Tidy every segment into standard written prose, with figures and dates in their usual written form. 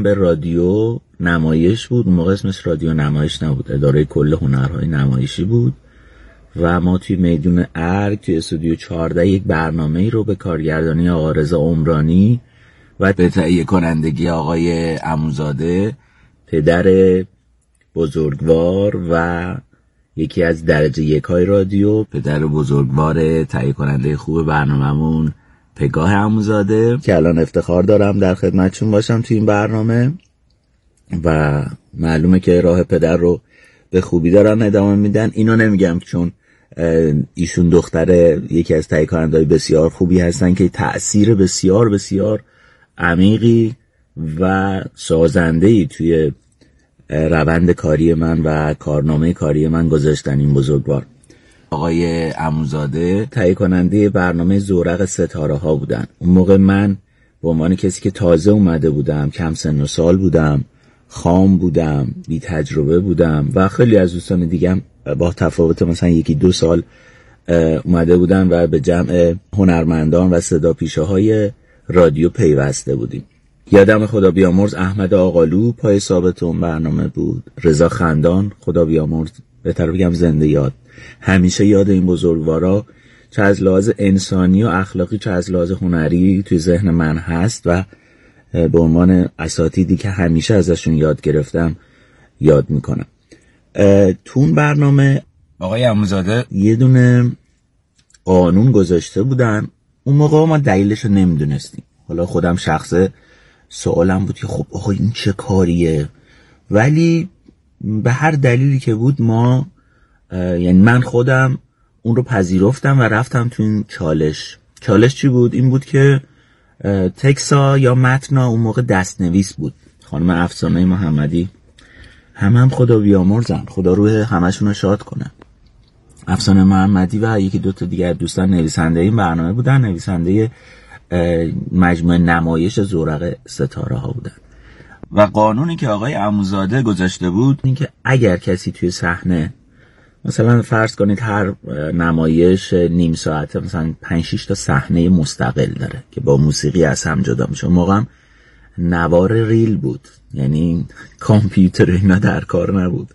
به رادیو نمایش بود. اون موقع اسمش رادیو نمایش نبود، اداره کل هنرهای نمایشی بود و ما توی میدون ارگ توی استودیو 14 یک برنامه‌ای رو به کارگردانی آقا رضا عمرانی و به تهیه کنندگی آقای عموزاده، پدر بزرگوار و یکی از درجه یک‌های رادیو، پدر بزرگوار تهیه کننده خوب برنامه‌مون پگاه عموزاده، که الان افتخار دارم در خدمتشون باشم توی این برنامه و معلومه که راه پدر رو به خوبی دارن ادامه میدن. اینو نمیگم چون ایشون دختر یکی از تهیه کننده‌های بسیار خوبی هستن که تأثیر بسیار بسیار عمیقی و سازنده‌ای توی روند کاری من و کارنامه کاری من گذاشتن این بزرگوار. آقای عموزاده تهیه کننده برنامه زورق ستاره ها بودن. اون موقع من به عنوان کسی که تازه اومده بودم، کم سن و سال بودم، خام بودم، بی تجربه بودم و خیلی از دوستان دیگم با تفاوت مثلا 1-2 سال اومده بودن و به جمع هنرمندان و صدا پیشه های رادیو پیوسته بودیم. یادم خدا بیامرز احمد آقالو پای ثابت اون برنامه بود، رضا خندان خدا بیامرز، بهتر بگم زنده یاد. همیشه یاد این بزرگوارا چه از لحاظ انسانی و اخلاقی چه از لحاظ هنری توی ذهن من هست و به عنوان اساتیدی که همیشه ازشون یاد گرفتم یاد میکنم. تو اون برنامه آقای عموزاده یه دونه قانون گذاشته بودن. اون موقع ما دلیلش رو نمیدونستیم. حالا خودم شخصه سوالم بود که خب آقا این چه کاریه، ولی به هر دلیلی که بود ما یعنی من خودم اون رو پذیرفتم و رفتم تو این چالش چی بود؟ این بود که تکسا یا متنا اون موقع دستنویس بود. خانم افسانه محمدی هم خدا بیامرزن، خدا روح همشون رو شاد کنه. افسانه محمدی و 1-2 تا دیگر دوستان نویسنده این برنامه بودن، نویسنده مجموعه نمایش زورق ستاره ها بودن. و قانونی که آقای عموزاده گذاشته بود این که اگر کسی توی صحنه مثلا فرض کنید هر نمایش نیم ساعته مثلا 5-6 تا صحنه مستقل داره که با موسیقی از هم جدا میشه. موقع هم نوار ریل بود، یعنی کامپیوتر اینا در کار نبود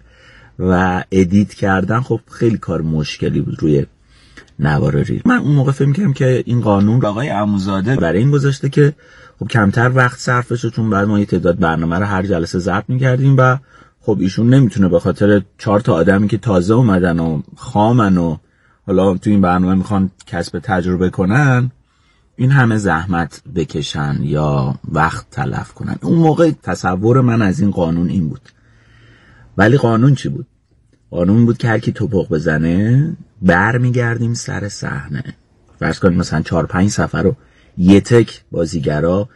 و ادیت کردن خب خیلی کار مشکلی بود روی نوار ریل. من اون موقع فکر می‌کردم که این قانون آقای عموزاده برای این گذاشته که خب کمتر وقت صرف بشه، چون بعد ما یه تعداد برنامه رو هر جلسه ضبط می‌کردیم و خب ایشون نمیتونه به خاطر 4 تا آدمی که تازه اومدن و خامن و حالا تو این برنامه میخوان کسب تجربه کنن این همه زحمت بکشن یا وقت تلف کنن. اون موقع تصور من از این قانون این بود. ولی قانون چی بود؟ قانون بود که هر کی توپق بزنه برمیگردیم سر صحنه. فرض کنید مثلا 4-5 صفحه رو یه تک بازیگرا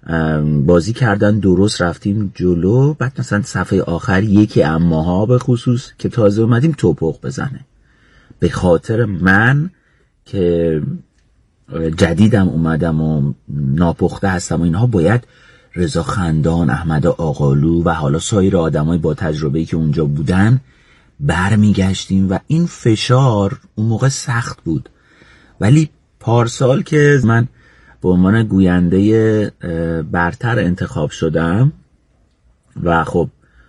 بازی کردن، درست رفتیم جلو، بعد مثلا صفحه آخر یکی اماها به خصوص که تازه اومدیم توپق بزنه. به خاطر من که جدیدم اومدم و ناپخته هستم و اینها باید رضا خندان، احمد آقالو و حالا سایر آدمای با تجربه‌ای که اونجا بودن برمیگشتیم و این فشار اون موقع سخت بود. ولی پارسال که من به عنوان گوینده برتر انتخاب شدم و خب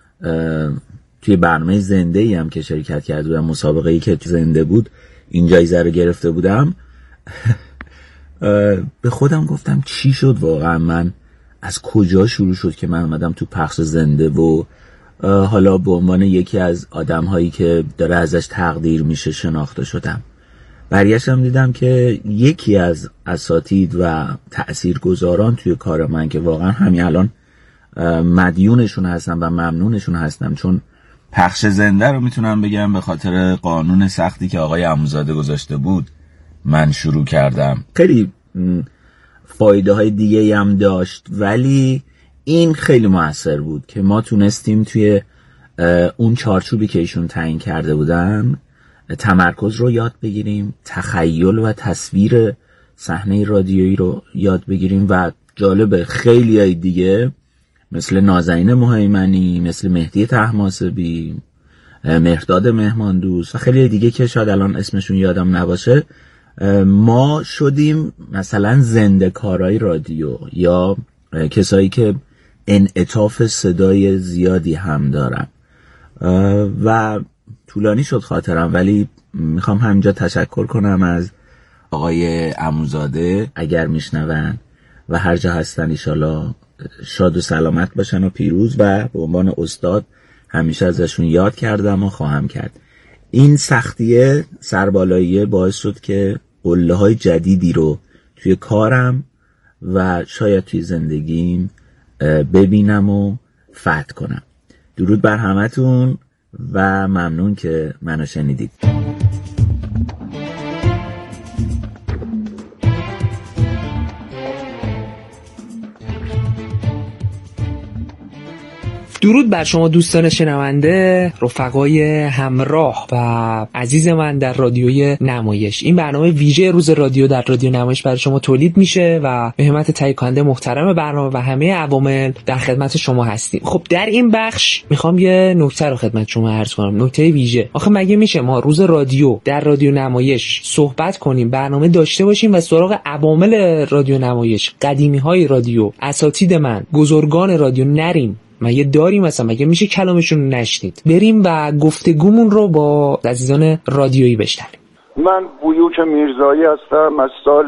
توی برنامه زنده‌ای هم که شرکت کرده بودم، مسابقه‌ای که زنده بود، این جایزه رو گرفته بودم، به خودم گفتم چی شد واقعا، من از کجا شروع شد که من اومدم تو پخش زنده و حالا به عنوان یکی از آدم‌هایی که داره ازش تقدیر میشه شناخته شدم. برگشتم دیدم که یکی از اساتید و تأثیرگذاران توی کار من که واقعا همین الان مدیونشون هستم و ممنونشون هستم، چون پخش زنده رو میتونم بگم به خاطر قانون سختی که آقای عموزاده گذاشته بود من شروع کردم. خیلی فایده های دیگه هم داشت ولی این خیلی موثر بود که ما تونستیم توی اون چارچوبی که ایشون تعیین کرده بودن تمرکز رو یاد بگیریم، تخیل و تصویر صحنه رادیویی رو یاد بگیریم و جالب خیلی های دیگه مثل نازنین مهیمنی، مثل مهدی طهماسبی، مهرداد مهماندوست و خیلی دیگه که شاید الان اسمشون یادم نباشه، ما شدیم مثلا زنده کارهای رادیو یا کسایی که انعطاف صدای زیادی هم دارم و طولانی شد خاطرم، ولی میخوام همینجا تشکر کنم از آقای عموزاده اگر میشنون و هر جا هستن ایشالا شاد و سلامت باشن و پیروز، و به عنوان استاد همیشه ازشون یاد کردم و خواهم کرد. این سختیه سربالاییه باعث شد که قله‌های جدیدی رو توی کارم و شاید توی زندگیم ببینم و فتح کنم. درود بر همتون و ممنون که منو شنیدید. درود بر شما دوستان شنونده، رفقای همراه و عزیز من در رادیوی نمایش. این برنامه ویژه روز رادیو در رادیو نمایش برای شما تولید میشه و به همت تهیه کننده محترم برنامه و همه عوامل در خدمت شما هستیم. خب در این بخش میخوام یه نکته رو خدمت شما عرض کنم، نکته ویژه. آخه مگه میشه ما روز رادیو در رادیو نمایش صحبت کنیم، برنامه داشته باشیم و سراغ عوامل رادیو نمایش، قدیمی‌های رادیو، اساتید من، بزرگان رادیو نریم؟ مگه داریم مثلا؟ مگه میشه کلامشون نشنید؟ بریم و گفتگومون رو با عزیزان رادیویی بشنویم. من بویوک میرزایی هستم. از سال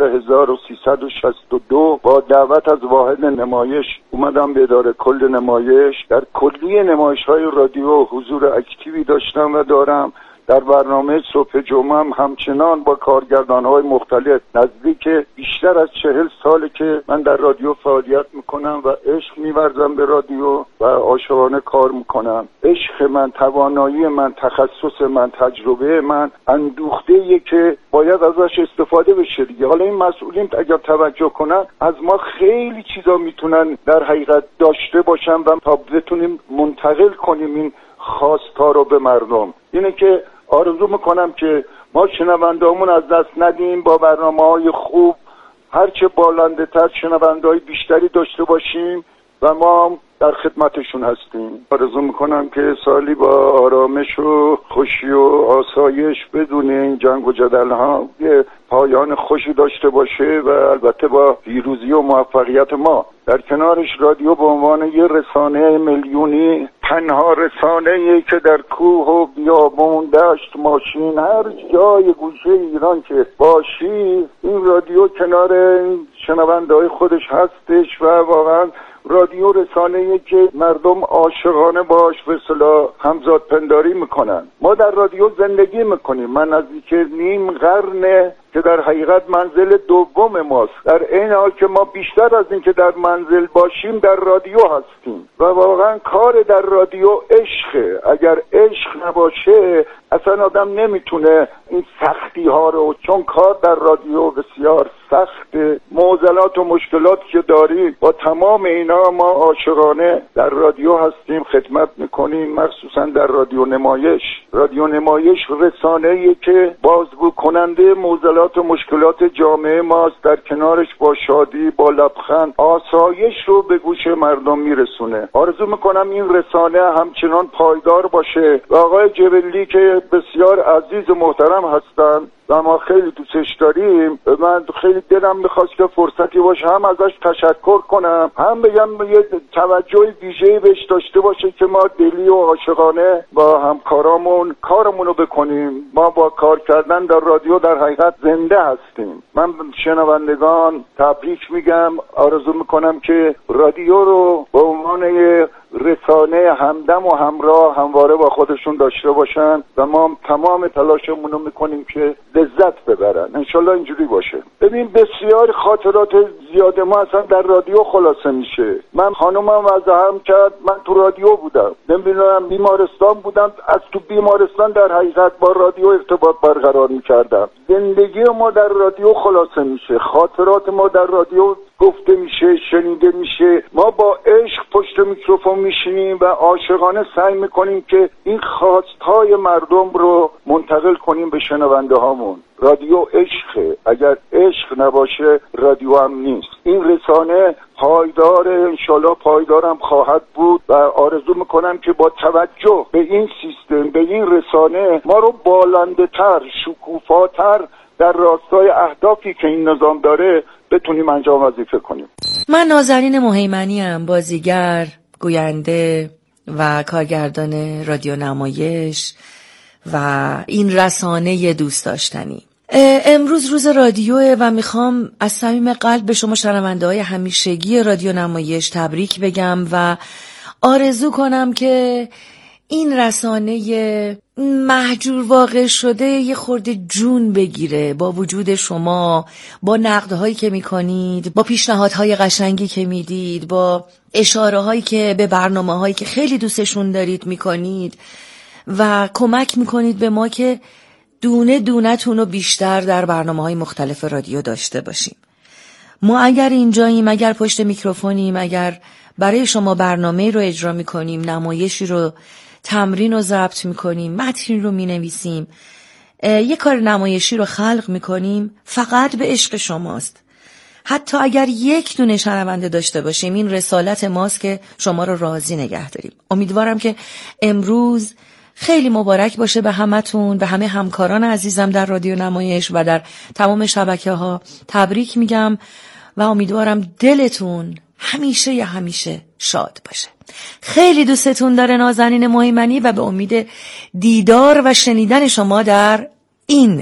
1362 با دعوت از واحد نمایش اومدم به اداره کل نمایش. در کلیه نمایش‌های رادیو حضور اکتیوی داشتم و دارم. در برنامه صبح جمعه همچنان با کارگردان‌های مختلف نزدیک بیشتر از 40 ساله که من در رادیو فعالیت میکنم و عشق می‌ورزم به رادیو و عاشقانه کار میکنم. عشق من، توانایی من، تخصص من، تجربه من اندوخته‌ایه که باید ازش استفاده بشه دیگه. حالا این مسئولین اگر توجه کنن از ما خیلی چیزا میتونن در حقیقت داشته باشن و تا بتونیم منتقل کنیم این خواست‌ها رو به مردم. اینه که آرزو میکنم که ما شنوندهامون از دست ندیم، با برنامه‌های خوب هرچه بالنده تر شنونده‌های بیشتری داشته باشیم و ما در خدمتشون هستیم. آرزو میکنم که سالی با آرامش و خوشی و آسایش بدون این جنگ و جدل‌ها یه پایان خوشی داشته باشه و البته با پیروزی و موفقیت ما. در کنارش رادیو به عنوان یه رسانه میلیونی، تنها رسانه‌ای که در کوه و بیابون، دشت، ماشین، هر جای گوشه ایران که باشی این رادیو کنار شنونده‌های خودش هستش و واقعا رادیو رسانه‌ای که مردم عاشقانه باش به اصطلاح همزاد پنداری میکنن. ما در رادیو زندگی میکنیم. من نزدیک نیم قرنه که در حقیقت منزل دوم ماست، در این حال که ما بیشتر از این که در منزل باشیم در رادیو هستیم و واقعا کار در رادیو عشقه. اگر عشق نباشه اصلا آدم نمیتونه این سختی ها رو، چون کار در رادیو بسیار سخته، معضلات و مشکلات که داریم، با تمام اینا ما عاشقانه در رادیو هستیم، خدمت میکنیم. مخصوصا در رادیو نمایش. رادیو نمایش رسانه‌ای که بازگو کننده معضلات و مشکلات جامعه ماست، در کنارش با شادی، با لبخند آسایش رو به گوش مردم میرسونه. آرزو میکنم این رسانه همچنان پایدار باشه و آقای جبلی که بسیار عزیز و محترم هستن و ما خیلی دوستش داریم، من خیلی دلم میخواست که فرصتی باشه هم ازش تشکر کنم، هم بگم یه توجه ویژه‌ای بهش داشته باشه که ما دلی و عاشقانه با همکارامون کارمون رو بکنیم. ما با کار کردن در رادیو در حقیقت زنده هستیم. من شنوندگان تبریک میگم. آرزو میکنم که رادیو رو به عنوان رسانه همدم و همراه همواره با خودشون داشته باشن و ما تمام تلاشمون رو میکنیم که لذت ببرن. انشالله اینجوری باشه. ببین بسیار خاطرات زیاد ما اصلا در رادیو خلاصه میشه. من خانومم وضعم کرد، من تو رادیو بودم، نمیدونم بیمارستان بودم، از تو بیمارستان در حقیقت با رادیو ارتباط برقرار میکردم. زندگی ما در رادیو خلاصه میشه، خاطرات ما در رادیو گفته میشه، شنیده میشه. ما با عشق پشت میکروفون میشینیم و عاشقانه سعی میکنیم که این خواستهای مردم رو منتقل کنیم به شنونده هامون. رادیو عشقه. اگر عشق نباشه رادیو هم نیست. این رسانه پایدار، انشالله پایدارم خواهد بود و آرزو میکنم که با توجه به این سیستم، به این رسانه، ما رو بالنده تر، شکوفاتر در راستای اهدافی که این نظام داره بتونیم انجام وظیفه کنیم. من نازنین مهیمنیم، بازیگر، گوینده و کارگردان رادیو نمایش و این رسانه دوست داشتنی. امروز روز رادیوه و میخوام از صمیم قلب به شما شنونده های همیشگی رادیو نمایش تبریک بگم و آرزو کنم که این رسانه مهجور واقع شده یه خورده جون بگیره با وجود شما، با نقدهایی که میکنید، با پیشنهادهای قشنگی که میدید، با اشاره هایی که به برنامه هایی که خیلی دوستشون دارید میکنید و کمک میکنید به ما که دونه دونه تونو بیشتر در برنامه‌های مختلف رادیو داشته باشیم. ما اگر اینجاییم، اگر پشت میکروفونیم، اگر برای شما برنامه رو اجرا میکنیم، نمایشی رو تمرین و ضبط میکنیم، متنی رو مینویسیم، یه کار نمایشی رو خلق میکنیم، فقط به عشق شماست. حتی اگر یک دونه شنونده داشته باشیم، این رسالت ماست که شما رو راضی نگه داریم. امیدوارم که امروز خیلی مبارک باشه به همتون، به همه همکاران عزیزم در رادیو نمایش و در تمام شبکه‌ها. تبریک میگم و امیدوارم دلتون همیشه شاد باشه. خیلی دوستتون داره نازنین مهیمنی و به امید دیدار و شنیدن شما در این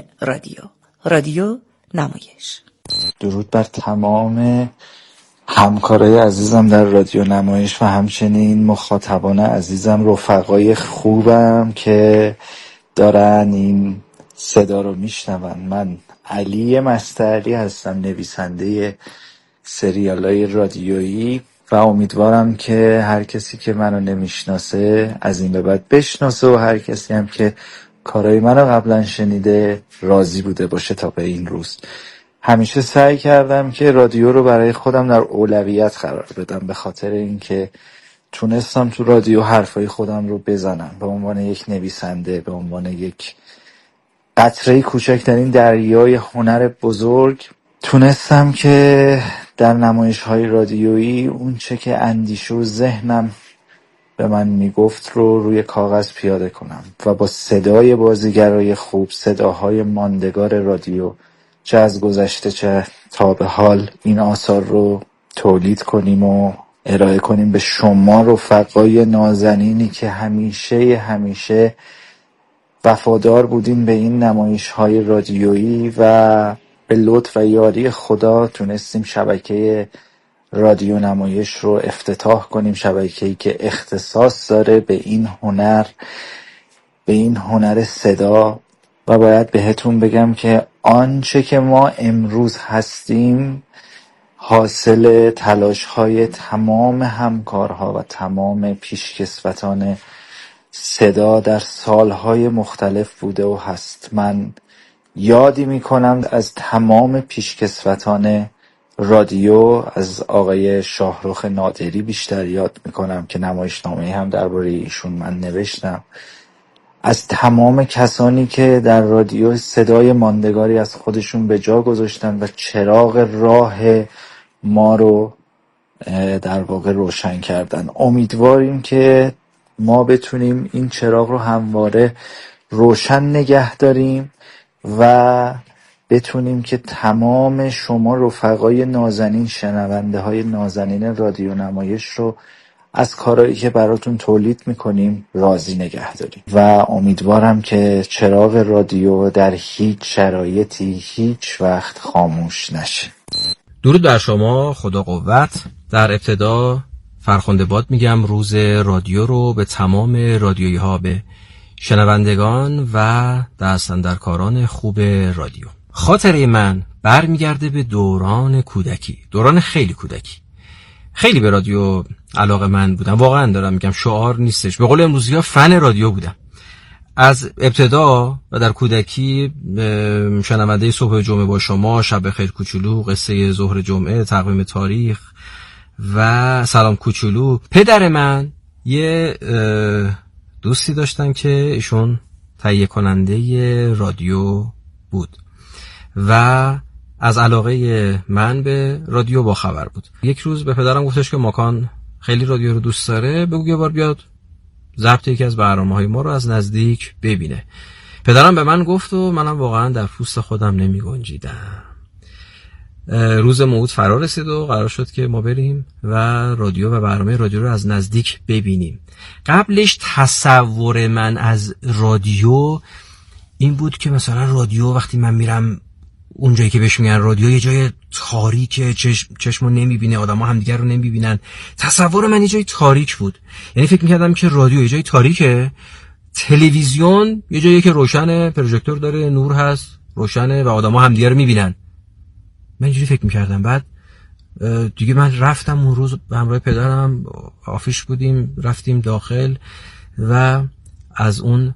رادیو نمایش. درود بر تمام همکارای عزیزم در رادیو نمایش و همچنین مخاطبان عزیزم، رفقای خوبم که دارن این صدا رو میشنون. من علی مستعلی هستم، نویسنده سریالای رادیویی و امیدوارم که هر کسی که منو نمیشناسه از این به بعد بشناسه و هر کسی هم که کارای منو قبلا شنیده راضی بوده باشه تا به این روز. همیشه سعی کردم که رادیو رو برای خودم در اولویت قرار بدم، به خاطر اینکه تونستم تو رادیو حرفای خودم رو بزنم. به عنوان یک نویسنده، به عنوان یک قطره کوچکترین دریای هنر بزرگ، تونستم که در نمایش‌های رادیویی اون چه که اندیشه و ذهنم به من میگفت رو روی کاغذ پیاده کنم و با صدای بازیگرای خوب، صداهای ماندگار رادیو، چه از گذشته چه تا به حال، این آثار رو تولید کنیم و ارائه کنیم به شما رفقای نازنینی که همیشه وفادار بودیم به این نمایش‌های رادیویی و به لطف و یاری خدا تونستیم شبکه رادیو نمایش رو افتتاح کنیم، شبکه‌ای که اختصاص داره به این هنر صدا. و باید بهتون بگم که آنچه که ما امروز هستیم حاصل تلاش‌های تمام همکارها و تمام پیشکسوتان صدا در سالهای مختلف بوده و هست. من یادی میکنم از تمام پیشکسوتان رادیو، از آقای شاهرخ نادری بیشتر یاد میکنم که نمایشنامه هم درباره ایشون من نوشتم، از تمام کسانی که در رادیو صدای ماندگاری از خودشون به جا گذاشتن و چراغ راه ما رو در واقع روشن کردن. امیدواریم که ما بتونیم این چراغ رو همواره روشن نگه داریم و بتونیم که تمام شما رفقای نازنین، شنونده های نازنین رادیو نمایش رو از کارهایی که براتون تولید میکنیم راضی نگه داریم و امیدوارم که چراغ رادیو در هیچ شرایطی هیچ وقت خاموش نشه. درود بر شما، خدا قوت. در ابتدا فرخنده باد میگم روز رادیو رو به تمام رادیویی ها، به شنوندگان و دستاندرکاران خوب رادیو. خاطره من برمیگرده به دوران کودکی، دوران خیلی کودکی. خیلی به رادیو علاقه من بودم، واقعا دارم میگم، شعار نیستش، به قول امروزی ها فن رادیو بودم. از ابتدا و در کودکی شنونده صبح جمعه با شما، شب خیر کوچولو، قصه ظهر جمعه، تقویم تاریخ و سلام کوچولو. پدر من یه دوستی داشتن که ایشون تهیه کننده رادیو بود و از علاقه من به رادیو با خبر بود. یک روز به پدرم گفتش که ماکان خیلی رادیو رو دوست داره، بگو یه بار بیاد ضبط یکی از برنامه‌های ما رو از نزدیک ببینه. پدرم به من گفت و منم واقعا در پوست خودم نمی گنجیدم. روز موعود فرا رسید و قرار شد که ما بریم و رادیو و برنامه رادیو رو از نزدیک ببینیم. قبلش تصور من از رادیو این بود که مثلا رادیو وقتی من میرم اونجایی که بهش میگن رادیو یه جای تاریکه، چشمو نمیبینه، آدما همدیگر رو نمیبینن. تصور من یه جای تاریک بود. یعنی فکر میکردم که رادیو یه جای تاریکه، تلویزیون یه جایی که روشنه، پروژکتور داره، نور هست، روشنه و آدما همدیگر رو میبینن. من اینجوری فکر میکردم. بعد دیگه من رفتم اون روز به همراه پدرم، آفیش بودیم، رفتیم داخل و از اون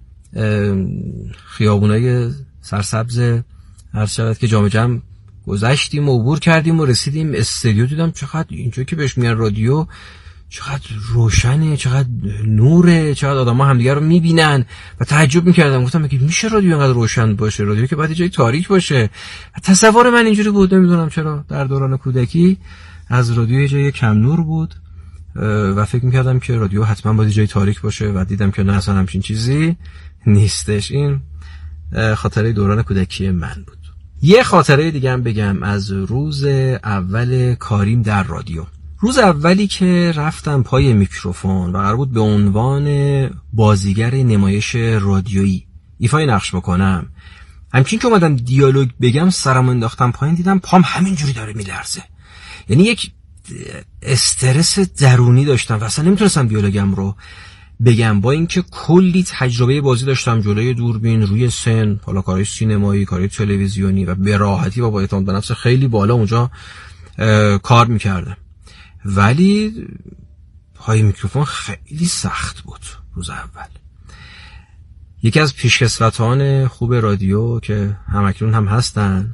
خیابونای سرسبز هر شود که جام جم گذشتیم و عبور کردیم و رسیدیم استودیو. دیدم چقدر اینجا که بهش میگن رادیو چقدر روشنه، چقدر نوره، چقدر آدم ها همدیگر رو میبینن و تعجب میکردم. گفتم مگه میشه رادیو اینقدر روشن باشه؟ رادیو که باید جای تاریک باشه. تصور من اینجوری بود، نمیدونم چرا در دوران کودکی از رادیو جای کم نور بود و فکر میکردم که رادیو حتما باید جای تاریک باشه و دیدم که نه، اصلا همچین چیزی نیستش. این خاطره دوران کودکی من بود. یه خاطره دیگه هم بگم از روز اول کاریم در رادیو. روز اولی که رفتم پای میکروفون و قرار بود به عنوان بازیگر نمایش رادیویی ایفای نقش بکنم، همچین که اومدم دیالوگ بگم سرم انداختم پایین، دیدم پام همینجوری داره میلرزه. یعنی یک استرس درونی داشتم و اصلا نمیتونستم دیالوگم رو بگم، با اینکه کلی تجربه بازی داشتم جلوی دوربین، روی سن، حالا کارهای سینمایی، کارهای تلویزیونی و به راحتی و با اعتماد به نفس خیلی بالا اونجا کار میکردم، ولی پای میکروفون خیلی سخت بود. روز اول یکی از پیشکسوتان خوب رادیو که همکنون هم هستن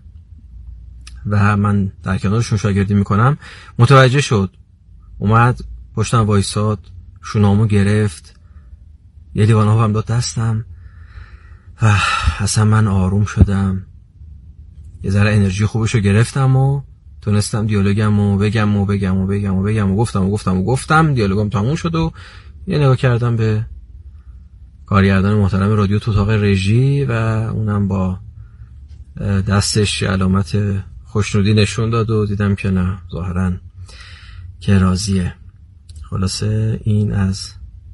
و من در کنارشون شاگردی میکنم متوجه شد، اومد پشتم وایساد، شونامو گرفت، یه لیوان آب هم داد دستم و اصلا من آروم شدم، یه ذره انرژی خوبشو گرفتم و تونستم دیالوگمو بگم و گفتم. دیالوگم تموم شد و یه نگاه کردم به کارگردان محترم رادیو تو اتاق رژی و اونم با دستش علامت خوشنودی نشون داد و دیدم که نه، ظاهرا که راضیه. خلاصه این از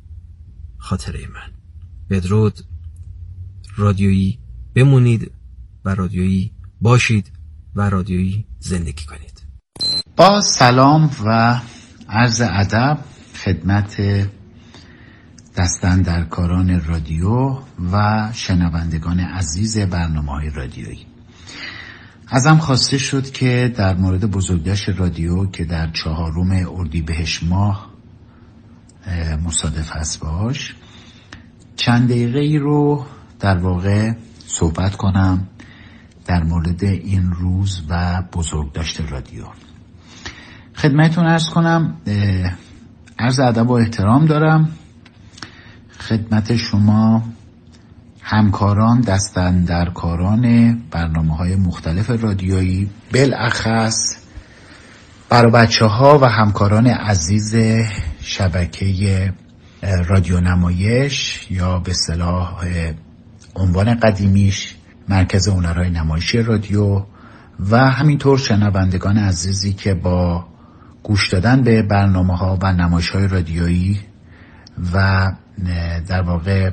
خاطره من. بدرود. رادیویی بمونید و رادیویی باشید و رادیویی زندگی کنید. با سلام و عرض ادب خدمت دستاندرکاران رادیو و شنوندگان عزیز برنامه‌های رادیویی. ازم خواسته شد که در مورد بزرگداشت رادیو که در 4 اردیبهشت ماه مصادف هست باش، چند دقیقه ای رو در واقع صحبت کنم در مورد این روز و بزرگداشت رادیو. خدمتتون عرض کنم عرض ادب و احترام دارم خدمت شما همکاران دستاندرکاران برنامه‌های مختلف رادیویی، بالاخص برای بچه‌ها و همکاران عزیز شبکه رادیو نمایش یا به اصطلاح عنوان قدیمیش مرکز هنرهای نمایشی رادیو و همینطور شنوندگان عزیزی که با گوش دادن به برنامه‌ها و نمایش‌های رادیویی و در واقع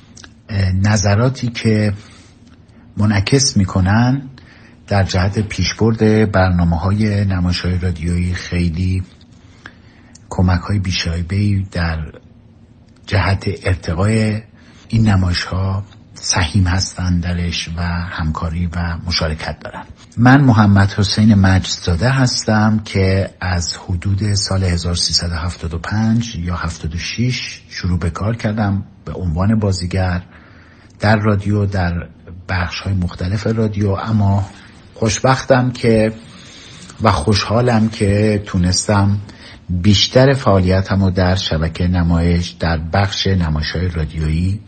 نظراتی که منعکس میکنن در جهت پیشبرد برنامه‌های نمایش‌های رادیویی خیلی کمک‌های بیشایبه‌ای در جهت ارتقای این نمایش‌ها سهیم هستند درش و همکاری و مشارکت دارن. من محمد حسین مجدزاده هستم که از حدود سال 1375 یا 76 شروع به کار کردم به عنوان بازیگر در رادیو در بخش‌های مختلف رادیو، اما خوشبختم که و خوشحالم که تونستم بیشتر فعالیتمو در شبکه نمایش در بخش نمایش‌های رادیویی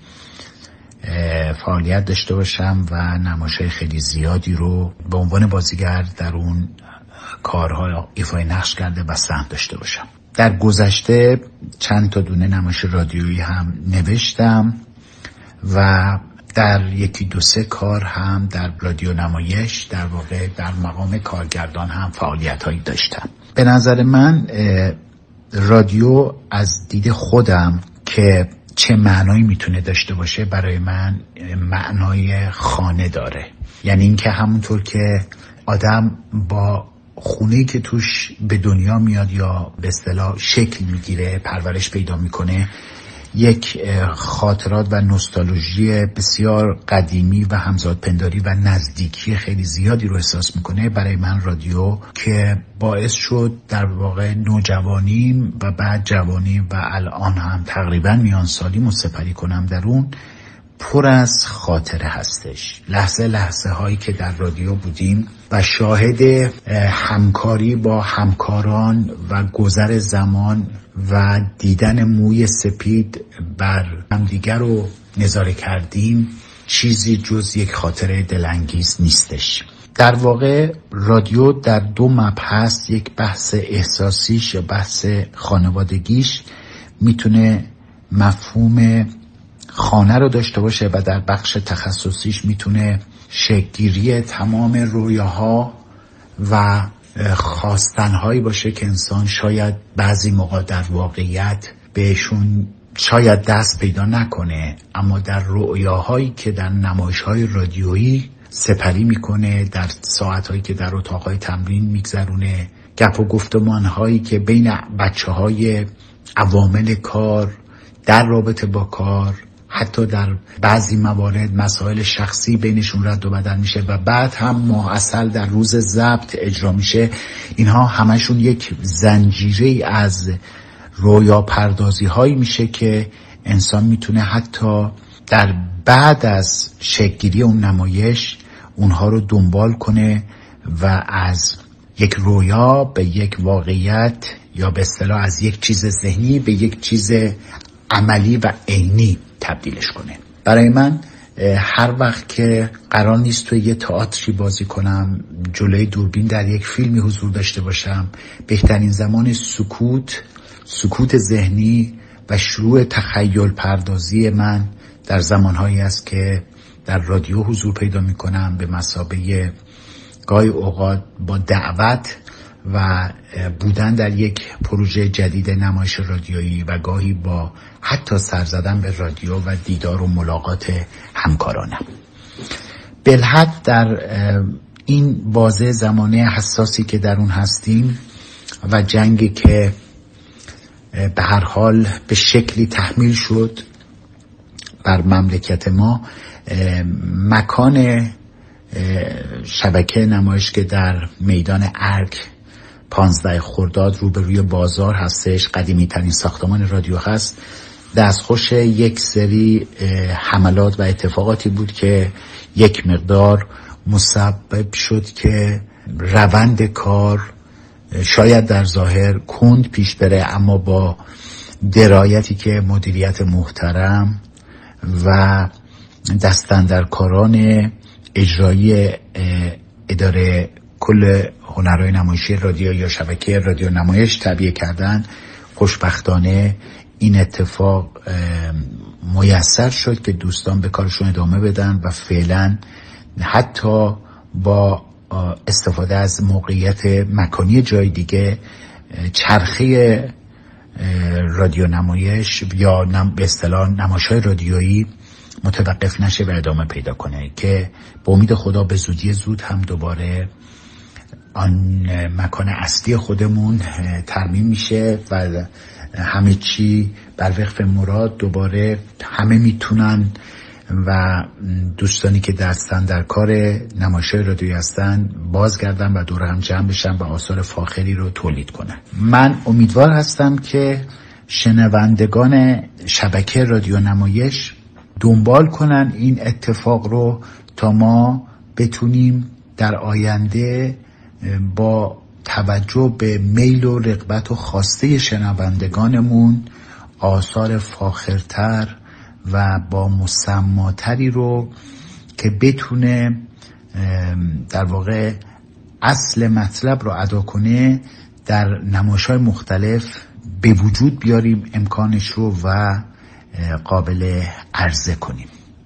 فعالیت داشته باشم و نمایش‌های خیلی زیادی رو به عنوان بازیگر در اون کارها ایفای نقش کرده و سهم داشته باشم. در گذشته چند تا دونه نمایش رادیویی هم نوشتم و در یکی دو سه کار هم در رادیو نمایش در واقع در مقام کارگردان هم فعالیت‌هایی داشتم. به نظر من رادیو از دید خودم که چه معنایی میتونه داشته باشه، برای من معنای خانه داره. یعنی اینکه همونطور که آدم با خونه‌ای که توش به دنیا میاد یا به اصطلاح شکل میگیره، پرورش پیدا میکنه، یک خاطرات و نوستالژی بسیار قدیمی و همزادپنداری و نزدیکی خیلی زیادی رو احساس میکنه. برای من رادیو که باعث شد در واقع نوجوانیم و بعد جوانیم و الان هم تقریبا میان سالیم سپری کنم در اون، پر از خاطره هستش. لحظه هایی که در رادیو بودیم و شاهد همکاری با همکاران و گذر زمان و دیدن موی سپید بر همدیگر رو نظاره کردیم، چیزی جز یک خاطره دلانگیز نیستش. در واقع رادیو در دو مبحث، یک بحث احساسیش یا بحث خانوادگیش میتونه مفهوم خانه رو داشته باشه و در بخش تخصصیش میتونه شکل‌گیری تمام رویاها و خواستنهایی باشه که انسان شاید بعضی موقع در واقعیت بهشون شاید دست پیدا نکنه، اما در رویاهایی که در نمایش‌های رادیویی سپری میکنه، در ساعتهایی که در اتاقهای تمرین میگذرونه، گپ و گفتمانهایی که بین بچه‌های عوامل کار، در رابطه با کار، حتی در بعضی موارد مسائل شخصی بینشون رد و بدل میشه و بعد هم ماحصل در روز ضبط اجرا میشه. اینها همشون یک زنجیره از رویا پردازی هایی میشه که انسان میتونه حتی در بعد از شکل‌گیری اون نمایش اونها رو دنبال کنه و از یک رویا به یک واقعیت یا به اصطلاح از یک چیز ذهنی به یک چیز عملی و عینی تبدیلش کنه. برای من هر وقت که قرار نیست توی یه تئاتری بازی کنم، جلوی دوربین در یک فیلمی حضور داشته باشم، بهترین زمان سکوت ذهنی و شروع تخیل پردازی من در زمانهایی است که در رادیو حضور پیدا می کنم، به مثابه گاهی اوقات با دعوت و بودن در یک پروژه جدید نمایش رادیویی و گاهی با حتی سر زدن به رادیو و دیدار و ملاقات همکارانم. بالحد در این بازه زمانه حساسی که در اون هستیم و جنگی که به هر حال به شکلی تحمیل شد بر مملکت ما، مکان شبکه نمایش که در میدان ارگ 15 خرداد روبروی بازار هستش، قدیمی ترین ساختمان رادیو هست، دستخوش یک سری حملات و اتفاقاتی بود که یک مقدار مسبب شد که روند کار شاید در ظاهر کند پیش بره، اما با درایتی که مدیریت محترم و دستاندرکاران اجرایی اداره کل هنرهای نمایشی رادیو یا شبکه رادیو نمایش تعبیه کردن، خوشبختانه این اتفاق میسر شد که دوستان به کارشون ادامه بدن و فعلا حتی با استفاده از موقعیت مکانی جای دیگه چرخه رادیو نمایش یا به اصطلاح نمایش‌های رادیویی متوقف نشه و ادامه پیدا کنه که با امید خدا به زودی زود هم دوباره آن مکان اصلی خودمون ترمیم میشه و همه چی بر وفق مراد دوباره همه میتونن و دوستانی که دستن در کار نمایش‌های رادیویی هستن بازگردن و دور هم جمع بشن و آثار فاخری رو تولید کنن. من امیدوار هستم که شنوندگان شبکه رادیو نمایش دنبال کنن این اتفاق رو تا ما بتونیم در آینده با توجه به میل و رغبت و خواسته شنوندگانمون آثار فاخرتر و با مسماتری رو که بتونه در واقع اصل مطلب رو ادا کنه در نمایش‌های مختلف به وجود بیاریم، امکانش رو و قابل عرضه کنیم.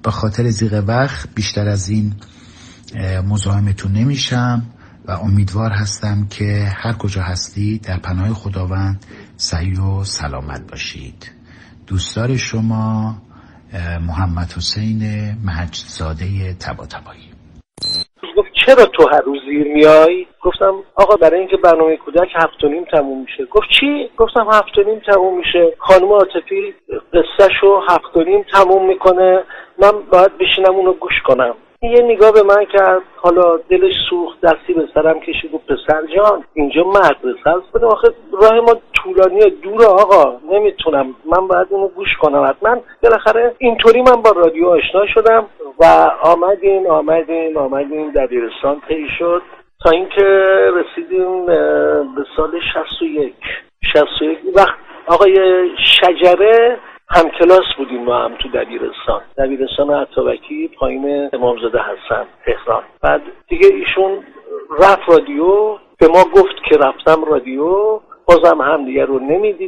به خاطر ضیق وقت بیشتر از این مزاحمتون نمیشم و امیدوار هستم که هر کجا هستید در پناه خداوند صحیح و سلامت باشید. دوستدار شما محمد حسین مهجزاده طباطبایی. گفت چرا تو هر روز زیر میای؟ گفتم آقا برای اینکه برنامه کودک 7:30 تموم میشه. گفت چی؟ گفتم 7:30 تموم میشه. خانم عاطفی قصهشو 7:30 تموم میکنه، من باید بشینم اونو گوش کنم. یه نگاه به من کرد، حالا دلش سوخت، دستی به سرم کشید و پسر جان اینجا مدرسه است، بدم آخه راه ما طولانیه، دوره آقا، نمیتونم، من باید اونو گوش کنم حتما. بالاخره اینطوری من با رادیو آشنا شدم و آمدیم دبیرستان طی شد تا اینکه رسیدیم به سال 61 وقت آقای شجره هم کلاس بودیم ما هم تو دبیرستان عطابکی پایین امامزاده حسن تهران. بعد دیگه ایشون رفت رادیو، به ما گفت که رفتم رادیو، بازم هم دیگه رو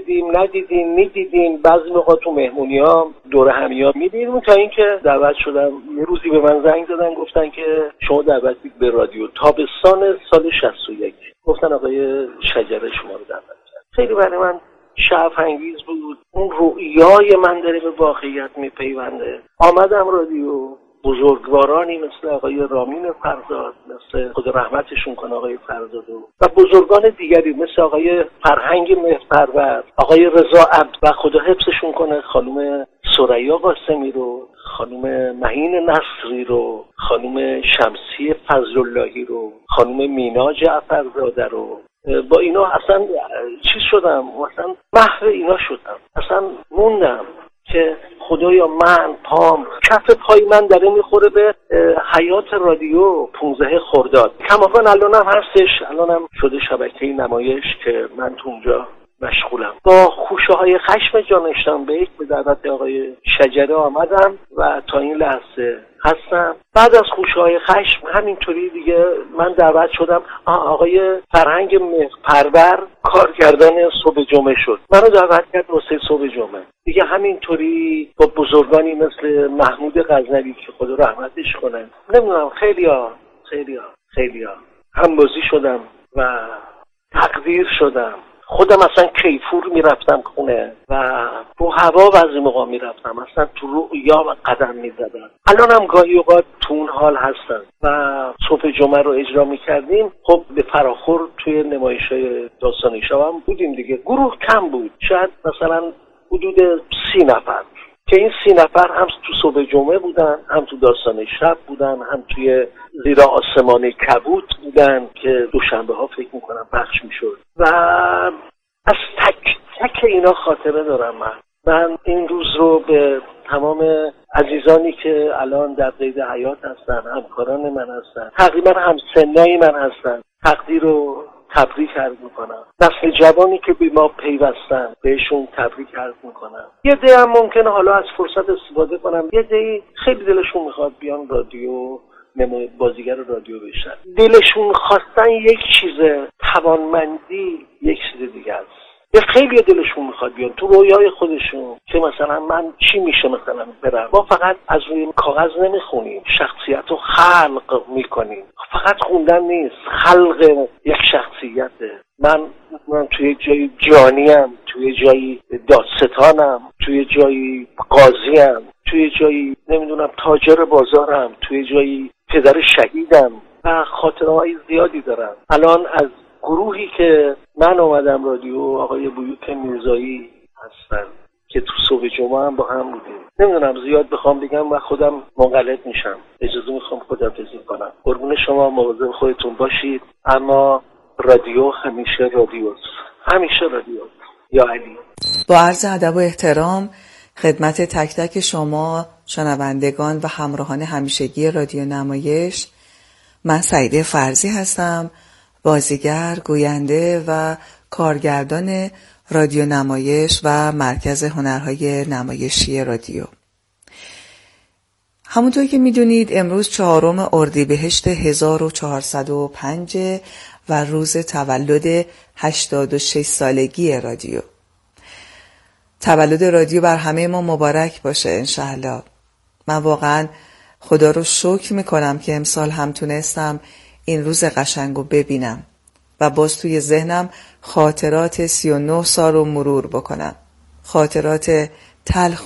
میدیدیم بعضی موقع تو مهمونی‌ها دور همیا می‌دیدیم تا اینکه دعوت شدم. یه روزی به من زنگ زدن گفتن که شما دعوتید به رادیو تابستان سال 61. گفتن آقای شجره شما رو دعوت کرد. خیلی برای من شعف انگیز بود، اون رؤیای من داره به واقعیت میپیونده. آمدم رادیو، بزرگوارانی مثل آقای رامین فرزاد، مثل خود رحمتشون کنه آقای فرزاد و بزرگان دیگری مثل آقای فرهنگ مهرپرور، آقای رضا عبد و خدا حفظشون کنه خانم ثریا قاسمی رو، خانم مهین نصری رو، خانم شمسی فضلاللهی رو، خانم مینا جعفرزاده رو. با اینا اصلا چیز شدم، اصلا محو اینا شدم، اصلا موندم که خدایا من کف پای من داره میخوره به حیات رادیو 15 خرداد. کماکان الانم هستش، الانم شده شبکه نمایش که من تو اونجا مشغولم. با خوشه های خشم جانشتم بیک به دعوت آقای شجره آمدم و تا این لحظه هستم. بعد از خوشه های خشم همینطوری دیگه من دعوت شدم. آقای فرهنگ مهرپرور کارگردان صبح جمعه شد، منو دعوت کرد واسه صبح جمعه دیگه. همینطوری با بزرگانی مثل محمود غزنوی که خدا رحمتش کنه، نمیدونم خیلیا همبازی شدم و تقدیر شدم. خودم اصلا کیفور میرفتم خونه و رو هوا بعضی موقع میرفتم، اصلا تو رؤیا و قدم میزدم. الانم گاهی اوقات تو اون حال هستم و صبح جمعه رو اجرا میکردیم. خب به فراخور توی نمایش‌های داستانی شب هم بودیم دیگه، گروه کم بود، شاید مثلا حدود 30 نفر که این 30 نفر هم تو صبح جمعه بودن، هم تو داستان شب بودن، هم توی زیر آسمان کبوت بودن که دوشنبه ها فکر میکنم پخش میشد و از تک اینا خاطره دارم. من این روز رو به تمام عزیزانی که الان در قید حیات هستن، همکاران من هستن، تقریبا هم سنای من هستن، تقدیر رو تبریک عرض میکنم. نسل جوانی که به ما پیوستن بهشون تبریک عرض میکنم. یه ده هم ممکنه حالا از فرصت استفاده کنم، یه ده خیلی دلشون میخواد بیان رادیو بازیگر رادیو بشن، دلشون خواستن یک چیز، توانمندی یک چیز دیگه است. یه خیلی دلشون میخواد بیان تو رویای خودشون که مثلا من چی میشه مثلا برم. ما فقط از روی کاغذ نمیخونیم، شخصیت رو خلق میکنیم. فقط خوندن نیست، خلق یک شخصیته. من توی جایی جانیم، توی جایی دادستانم، توی جایی قاضیم، توی جایی نمیدونم تاجر بازارم، توی جایی پدر شهیدم و خاطره‌های زیادی دارم. الان از گروهی که من اومدم رادیو، آقای بیوک میرزایی هستن که تو صبح جمعه هم با هم بودیم. نمیدونم زیاد بخوام بگم و خودم منقلب میشم، اجازه میخوام خداحافظی کنم. قربون شما، مواظب خودتون باشید. اما رادیو همیشه رادیوست، همیشه رادیوست. یا علی. با عرض ادب و احترام خدمت تک تک شما شنوندگان و همراهان همیشگی رادیو نمایش، من سعیده فرزی هستم، بازیگر، گوینده و کارگردان رادیو نمایش و مرکز هنرهای نمایشی رادیو. همونطور که میدونید امروز 4 اردیبهشت 1405 و روز تولد 86 سالگی رادیو. تولد رادیو بر همه ما مبارک باشه انشاءالله من واقعا خدا رو شکر میکنم که امسال هم تونستم این روز قشنگ رو ببینم و باز توی ذهنم خاطرات 39 سال رو مرور بکنم. خاطرات تلخ